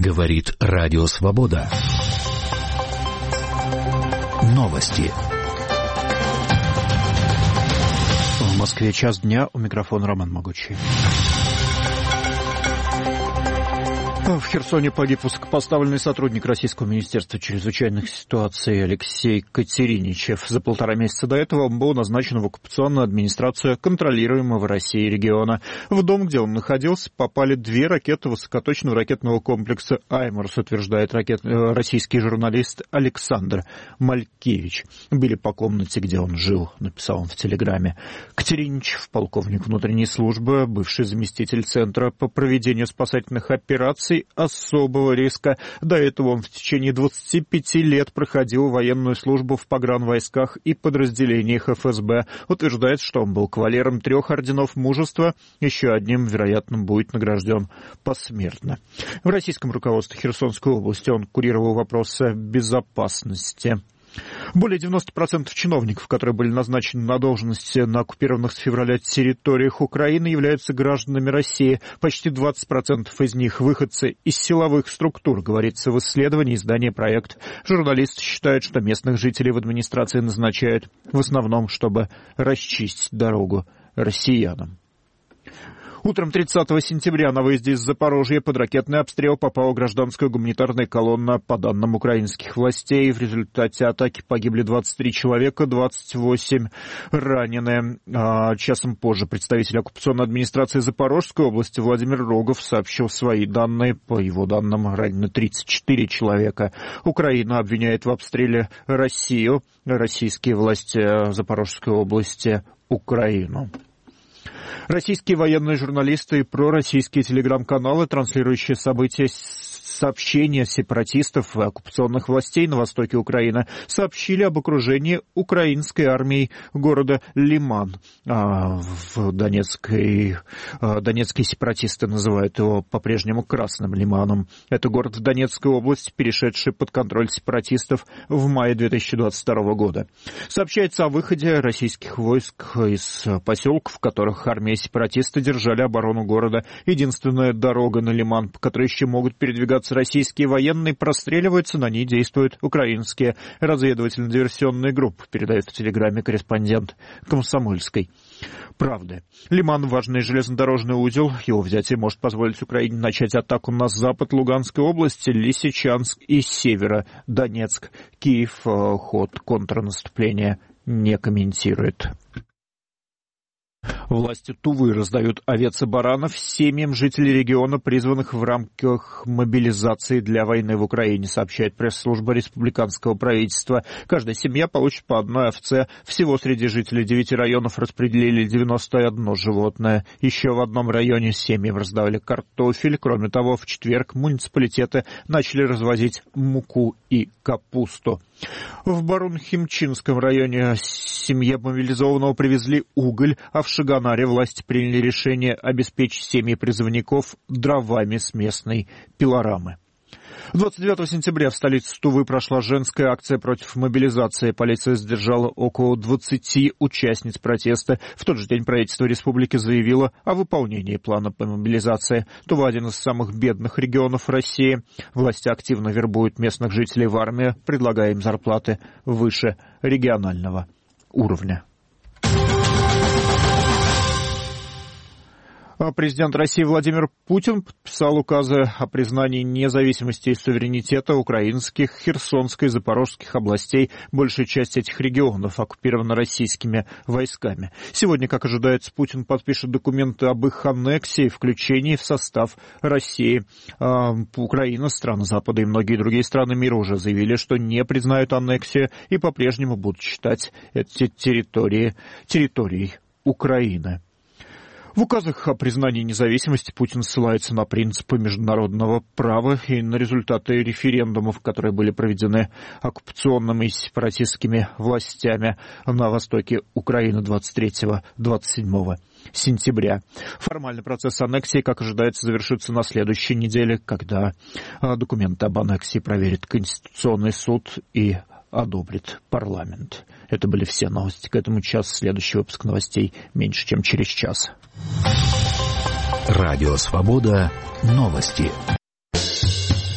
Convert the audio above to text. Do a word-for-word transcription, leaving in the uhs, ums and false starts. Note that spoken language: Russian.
Говорит Радио Свобода. Новости. В Москве час дня. У микрофона Роман Могучий. В Херсоне погиб высокопоставленный сотрудник Российского министерства чрезвычайных ситуаций Алексей Катериничев. За полтора месяца до этого он был назначен в оккупационную администрацию контролируемого Россией региона. В дом, где он находился, попали две ракеты высокоточного ракетного комплекса «Аймарс», утверждает ракет... российский журналист Александр Малькевич. Били по комнате, где он жил, написал он в Телеграме. Катериничев, полковник внутренней службы, бывший заместитель Центра по проведению спасательных операций особого риска. До этого он в течение двадцати пяти лет проходил военную службу в погранвойсках и подразделениях эф эс бэ. Утверждает, что он был кавалером трех орденов мужества. Еще одним, вероятно, будет награжден посмертно. В российском руководстве Херсонской области он курировал вопросы безопасности. Более девяноста процентов чиновников, которые были назначены на должности на оккупированных с февраля территориях Украины, являются гражданами России. Почти двадцать процентов из них выходцы из силовых структур, говорится в исследовании издания «Проект». Журналисты считают, что местных жителей в администрации назначают в основном, чтобы расчистить дорогу россиянам. Утром тридцатого сентября на выезде из Запорожья под ракетный обстрел попала гражданская гуманитарная колонна. По данным украинских властей, в результате атаки погибли двадцать три человека, двадцать восемь ранены. А часом позже представитель оккупационной администрации Запорожской области Владимир Рогов сообщил свои данные. По его данным, ранены тридцать четыре человека. Украина обвиняет в обстреле Россию, российские власти Запорожской области Украину. Российские военные журналисты и пророссийские телеграм-каналы, транслирующие события, сообщения сепаратистов и оккупационных властей на востоке Украины, сообщили об окружении украинской армией города Лиман. В Донецкой, донецкие сепаратисты называют его по-прежнему Красным Лиманом. Это город в Донецкой области, перешедший под контроль сепаратистов в мае две тысячи двадцать второго года. Сообщается о выходе российских войск из поселков, в которых армия и сепаратисты держали оборону города. Единственная дорога на Лиман, по которой еще могут передвигаться российские военные, простреливаются, на ней действуют украинские разведывательно-диверсионные группы, передает в Телеграме корреспондент «Комсомольской правды». Лиман – важный железнодорожный узел. Его взятие может позволить Украине начать атаку на запад Луганской области, Лисичанск и Северодонецк. Киев ход контрнаступления не комментирует. Власти Тувы раздают овец и баранов семьям жителей региона, призванных в рамках мобилизации для войны в Украине, сообщает пресс-служба республиканского правительства. Каждая семья получит по одной овце. Всего среди жителей девяти районов распределили девяносто одно животное. Еще в одном районе семьям раздавали картофель. Кроме того, в четверг муниципалитеты начали развозить муку и капусту. В Барун-Химчинском районе семье мобилизованного привезли уголь, а в Шаганаре власти приняли решение обеспечить семьи призывников дровами с местной пилорамы. двадцать девятого сентября в столице Тувы прошла женская акция против мобилизации. Полиция задержала около двадцати участниц протеста. В тот же день правительство республики заявило о выполнении плана по мобилизации. Тува – один из самых бедных регионов России. Власти активно вербуют местных жителей в армию, предлагая им зарплаты выше регионального уровня. Президент России Владимир Путин подписал указы о признании независимости и суверенитета украинских, Херсонской и Запорожских областей. Большая часть этих регионов оккупирована российскими войсками. Сегодня, как ожидается, Путин подпишет документы об их аннексии и включении в состав России. Украина, страны Запада и многие другие страны мира уже заявили, что не признают аннексию и по-прежнему будут считать эти территории территорией Украины. В указах о признании независимости Путин ссылается на принципы международного права и на результаты референдумов, которые были проведены оккупационными и сепаратистскими властями на востоке Украины двадцать третьего — двадцать седьмого сентября. Формальный процесс аннексии, как ожидается, завершится на следующей неделе, когда документы об аннексии проверит Конституционный суд и одобрит парламент. Это были все новости к этому часу. Следующий выпуск новостей меньше, чем через час. Радио Свобода. Новости.